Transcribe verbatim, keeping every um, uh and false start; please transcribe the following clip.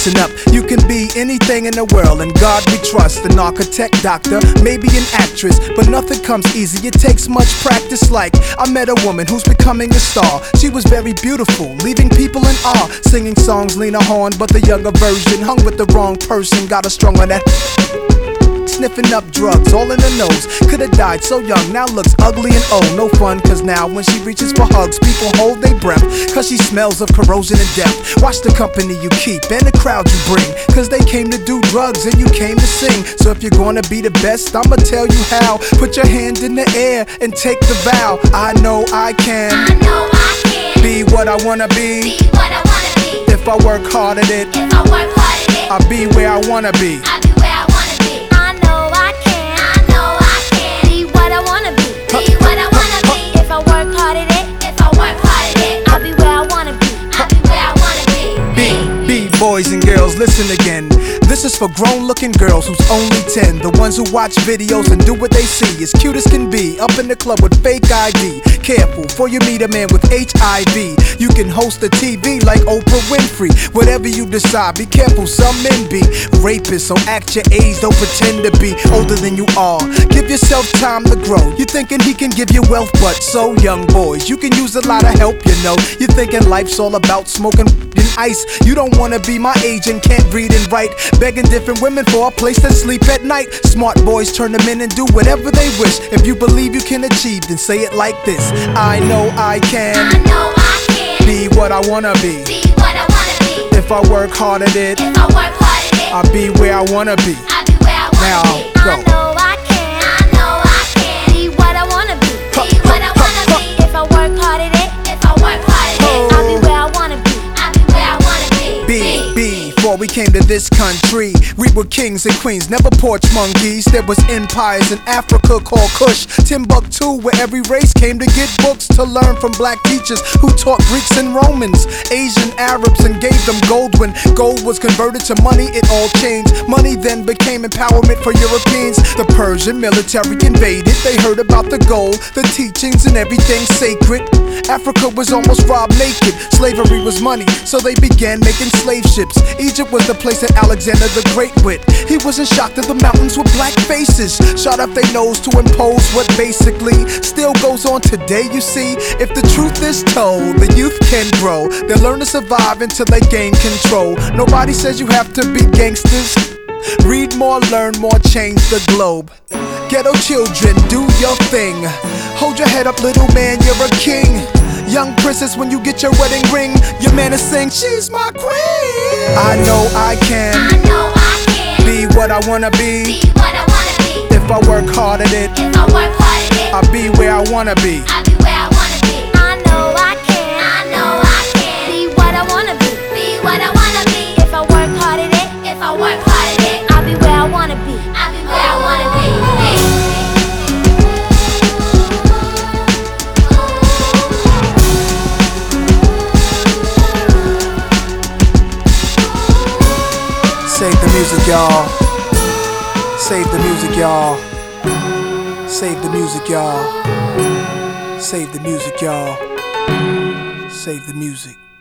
Listen up, you can be anything in the world, and God we trust. An architect, doctor, maybe an actress, but nothing comes easy, it takes much practice. Like, I met a woman who's becoming a star. She was very beautiful, leaving people in awe, singing songs Lena Horne, but the younger version. Hung with the wrong person, got her strung on that. Sniffing up drugs, all in her nose. Could've died so young, now looks ugly and old. No fun, cause now when she reaches for hugs, people hold their breath, cause she smells of corrosion and death. Watch the company you keep and the crowd you bring, cause they came to do drugs and you came to sing. So if you're gonna be the best, I'ma tell you how. Put your hand in the air and take the vow. I know I can, I know I can be what I wanna be, be what I wanna be. if I work hard at it, If I work hard at it, I'll be where I wanna be. I'll be where I wanna be. I know I can, I know I can be what I wanna be, be what I wanna be. If I work hard at it, if I work hard at it, I'll be where I wanna be, I'll be where I wanna be. B, B, boys and girls, listen again. This is for grown-looking girls who's only ten, the ones who watch videos and do what they see, as cute as can be, up in the club with fake I D. Careful, for you meet a man with H I V. You can host a T V like Oprah Winfrey. Whatever you decide, be careful, some men be rapists, so act your age, don't pretend to be older than you are. Give yourself time to grow. You're thinking he can give you wealth, but so young boys, you can use a lot of help, you know. You're thinking life's all about smoking and ice. You don't wanna be my age and can't read and write, begging different women for a place to sleep at night. Smart boys turn them in and do whatever they wish. If you believe you can achieve, then say it like this: I know I can, I know I can be what I wanna be, be what I wanna be. if I work hard at it, If I work hard at it, I'll be where I wanna be. I'll be where I wanna Now, be. go. I know I can, I know I can be what I wanna be, be what I wanna be. If I work hard at it, if I work hard at it, I'll be where I wanna be, I'll be where I wanna be. B, B, before we came to this country, we were kings and queens, never porch monkeys. There was empires in Africa called Kush, Timbuktu, where every race came to get books to learn from black teachers who taught Greeks and Romans, Asian Arabs, and gave them gold. When gold was converted to money, it all changed. Money then became empowerment for Europeans. The Persian military invaded, they heard about the gold, the teachings, and everything sacred. Africa was almost robbed naked, slavery was money, so they began making slave ships. Egypt was the place that Alexander the Great went. He wasn't shocked that the mountains were black faces, shot up their nose to impose what basically still goes on today. You see, if the truth is told, the youth can grow. They'll learn to survive until they gain control. Nobody says you have to be gangsters. Read more, learn more, change the globe. Ghetto children, do your thing. Hold your head up, little man, you're a king. Young princess, when you get your wedding ring, your man is saying, she's my queen. I know I can, I know I can be what I wanna be, be what I wanna be. if I work hard at it, If I work hard at it, I'll be where I wanna be. I'll be where I wanna be. I know I can, I know I can be what I wanna be, be what I wanna be. If I work hard at it, if I work hard at it, I'll be where I wanna be, I'll be where I wanna be. Save the music, y'all. Save the music, y'all. Save the music, y'all. Save the music, y'all. Save the music.